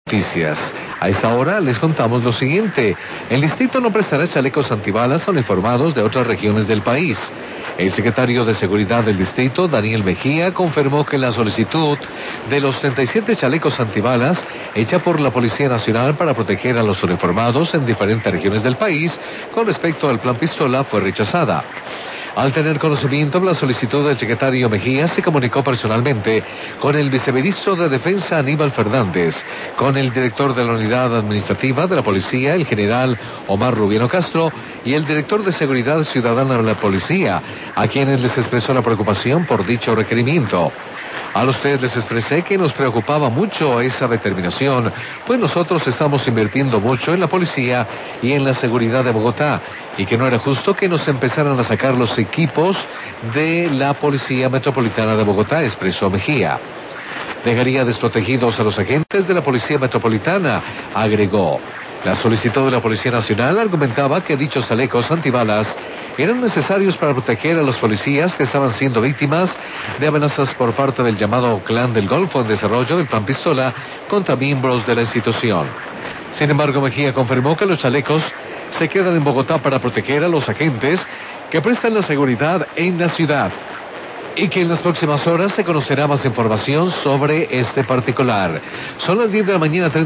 Noticias. A esta hora les contamos lo siguiente. El distrito no prestará chalecos antibalas a uniformados de otras regiones del país. El secretario de Seguridad del distrito, Daniel Mejía, confirmó que la solicitud de los 37 chalecos antibalas hecha por la Policía Nacional para proteger a los uniformados en diferentes regiones del país con respecto al plan pistola fue rechazada. Al tener conocimiento de la solicitud del secretario Mejía, se comunicó personalmente con el viceministro de Defensa Aníbal Fernández, con el director de la Unidad Administrativa de la Policía, el general Omar Rubiano Castro, y el director de Seguridad Ciudadana de la Policía, a quienes les expresó la preocupación por dicho requerimiento. A ustedes les expresé que nos preocupaba mucho esa determinación, pues nosotros estamos invirtiendo mucho en la policía y en la seguridad de Bogotá, y que no era justo que nos empezaran a sacar los equipos de la Policía Metropolitana de Bogotá, expresó Mejía. Dejaría desprotegidos a los agentes de la Policía Metropolitana, agregó. La solicitud de la Policía Nacional argumentaba que dichos chalecos antibalas eran necesarios para proteger a los policías que estaban siendo víctimas de amenazas por parte del llamado Clan del Golfo en desarrollo del plan pistola contra miembros de la institución. Sin embargo, Mejía confirmó que los chalecos se quedan en Bogotá para proteger a los agentes que prestan la seguridad en la ciudad, y que en las próximas horas se conocerá más información sobre este particular. Son las 10 de la mañana.